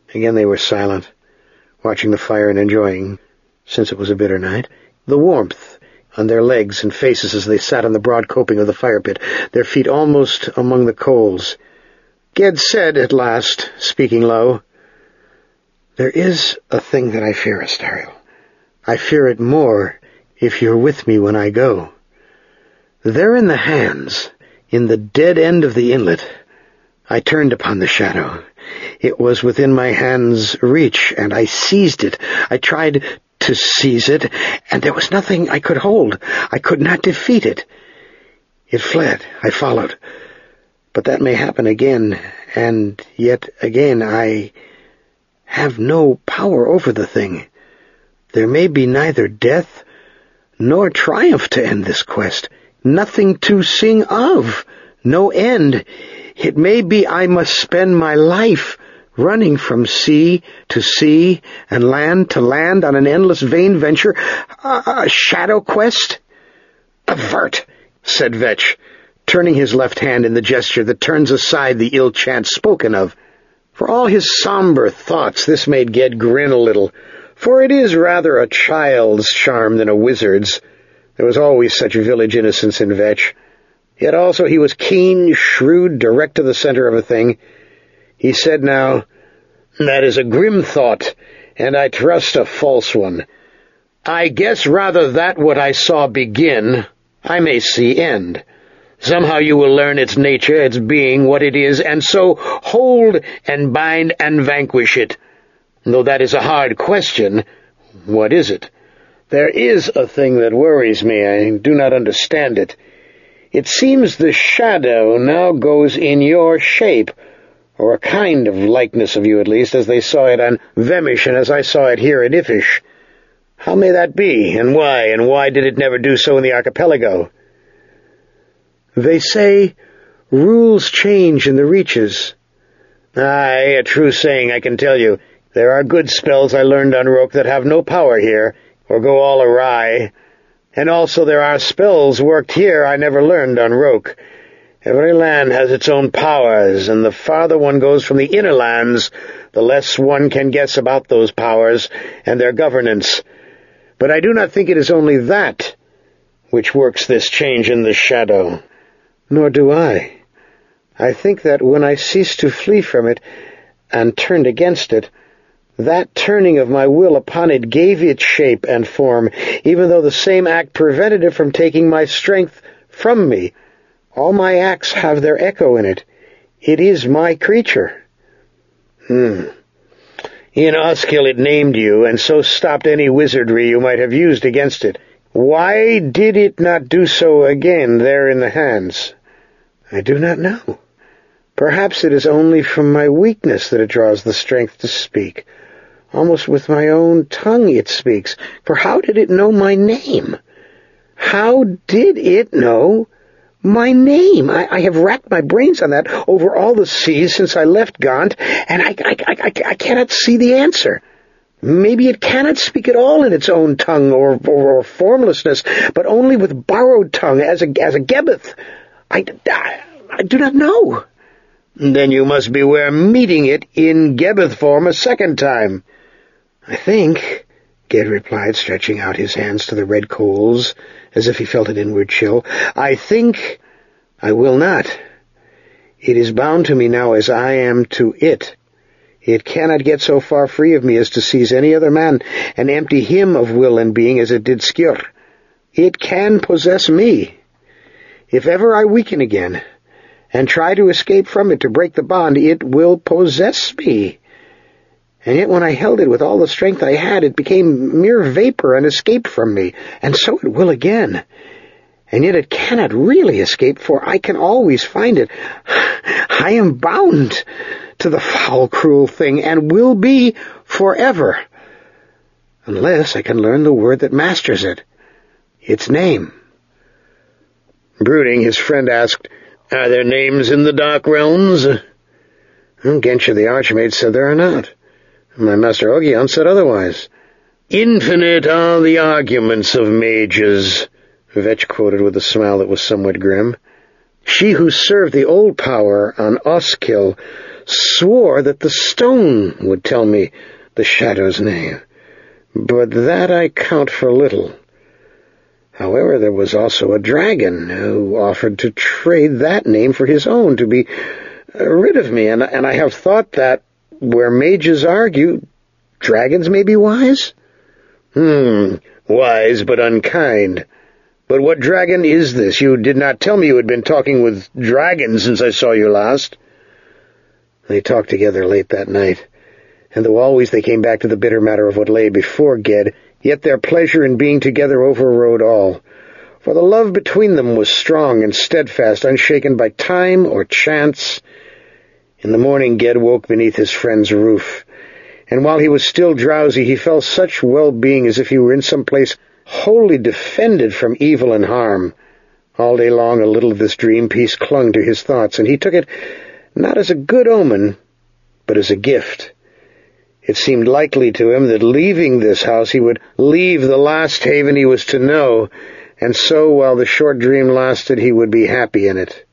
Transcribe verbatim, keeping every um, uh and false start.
Again they were silent, watching the fire and enjoying, since it was a bitter night, the warmth on their legs and faces as they sat on the broad coping of the fire pit, their feet almost among the coals. Ged said at last, speaking low, "There is a thing that I fear, Astariel. I fear it more if you're with me when I go. There in the hands, in the dead end of the inlet, I turned upon the shadow. It was within my hand's reach, and I seized it. I tried to seize it, and there was nothing I could hold. I could not defeat it. It fled. I followed. But that may happen again, and yet again I have no power over the thing. There may be neither death nor triumph to end this quest. Nothing to sing of. No end. It may be I must spend my life running from sea to sea and land to land on an endless vain venture, a, a shadow quest." "Avert," said Vetch, turning his left hand in the gesture that turns aside the ill chance spoken of. For all his somber thoughts, this made Ged grin a little, for it is rather a child's charm than a wizard's. There was always such village innocence in Vetch. Yet also he was keen, shrewd, direct to the center of a thing. He said now, "That is a grim thought, and I trust a false one. I guess rather that what I saw begin, I may see end. Somehow you will learn its nature, its being, what it is, and so hold and bind and vanquish it. Though that is a hard question, what is it? There is a thing that worries me. I do not understand it. It seems the shadow now goes in your shape, or a kind of likeness of you at least, as they saw it on Vemish and as I saw it here at Ifish. How may that be, and why, and why did it never do so in the archipelago?" "They say rules change in the reaches." "Aye, a true saying, I can tell you. There are good spells I learned on Roke that have no power here, or go all awry. And also there are spells worked here I never learned on Roke. Every land has its own powers, and the farther one goes from the inner lands, the less one can guess about those powers and their governance. But I do not think it is only that which works this change in the shadow." "Nor do I. I think that when I ceased to flee from it and turned against it, that turning of my will upon it gave it shape and form, even though the same act prevented it from taking my strength from me. All my acts have their echo in it. It is my creature." Hmm. "In Oskill it named you, and so stopped any wizardry you might have used against it. Why did it not do so again there in the hands?" "I do not know. Perhaps it is only from my weakness that it draws the strength to speak. Almost with my own tongue it speaks. For how did it know my name? How did it know my name? I, I have racked my brains on that over all the seas since I left Gaunt, and I, I, I, I, I cannot see the answer. Maybe it cannot speak at all in its own tongue or, or, or formlessness, but only with borrowed tongue as a, as a Gebeth. I, I, I do not know." "Then you must beware meeting it in Gebeth form a second time." "I think," Ged replied, stretching out his hands to the red coals, as if he felt an inward chill, "I think I will not. It is bound to me now as I am to it. It cannot get so far free of me as to seize any other man and empty him of will and being as it did Skjor. It can possess me. If ever I weaken again, and try to escape from it to break the bond, it will possess me. And yet when I held it with all the strength I had, it became mere vapor and escaped from me, and so it will again. And yet it cannot really escape, for I can always find it. I am bound to the foul, cruel thing, and will be forever, unless I can learn the word that masters it, its name." Brooding, his friend asked, "Are there names in the Dark Realms?" Genscher the Archmage said there are not. My master Ogion said otherwise. "Infinite are the arguments of mages," Vetch quoted with a smile that was somewhat grim. "She who served the old power on Oskill swore that the stone would tell me the shadow's name. But that I count for little. However, there was also a dragon who offered to trade that name for his own, to be rid of me, and, and I have thought that, where mages argue, dragons may be wise? Hmm, wise but unkind. But what dragon is this? You did not tell me you had been talking with dragons since I saw you last. They talked together late that night, and though always they came back to the bitter matter of what lay before Ged, yet their pleasure in being together overrode all, for the love between them was strong and steadfast, unshaken by time or chance. In the morning Ged woke beneath his friend's roof, and while he was still drowsy he felt such well-being as if he were in some place wholly defended from evil and harm. All day long a little of this dream peace clung to his thoughts, and he took it not as a good omen, but as a gift. It seemed likely to him that leaving this house he would leave the last haven he was to know, and so while the short dream lasted he would be happy in it.